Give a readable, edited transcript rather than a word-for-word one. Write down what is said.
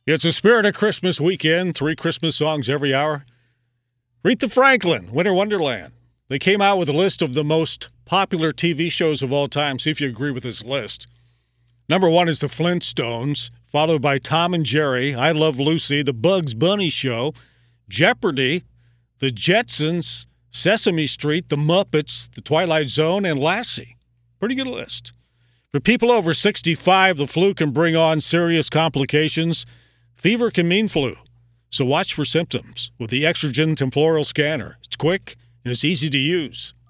It's a spirit of Christmas weekend, 3 Christmas songs every hour. Aretha Franklin, Winter Wonderland. They came out with a list of the most popular TV shows of all time. See if you agree with this list. Number 1 is The Flintstones, followed by Tom and Jerry, I Love Lucy, The Bugs Bunny Show, Jeopardy, The Jetsons, Sesame Street, The Muppets, The Twilight Zone, and Lassie. Pretty good list. For people over 65, the flu can bring on serious complications. Fever can mean flu, so watch for symptoms with the Exergen Temporal Scanner. It's quick and it's easy to use.